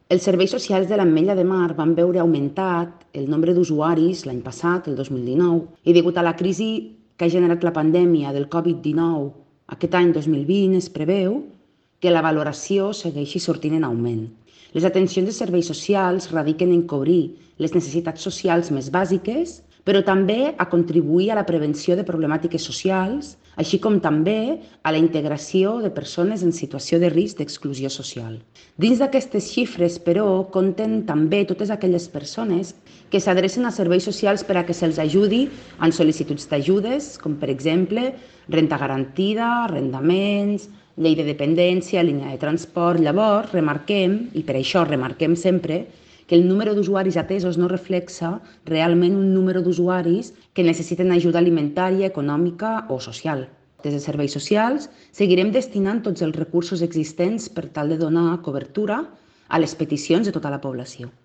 Els serveis socials de l'Ametlla de Mar van veure augmentat el nombre d'usuaris l'any passat, el 2019, i degut a la crisi que ha generat la pandèmia del Covid-19 aquest any 2020 es preveu que la valoració segueixi sortint en augment. Les atencions de serveis socials radiquen en cobrir les necessitats socials més bàsiques, però també a contribuir a la prevenció de problemàtiques socials, així com també a la integració de persones en situació de risc d'exclusió social. Dins d'aquestes xifres, però, compten també totes aquelles persones que s'adrecen a serveis socials per a que se'ls ajudi en sol·licituds d'ajudes, com per exemple renda garantida, arrendaments, llei de dependència, línia de transport. Llavors, remarquem, i per això remarquem sempre, que el número d'usuaris atesos no reflexa realment un número d'usuaris que necessiten ajuda alimentària, econòmica o social. Des de serveis socials seguirem destinant tots els recursos existents per tal de donar cobertura a les peticions de tota la població.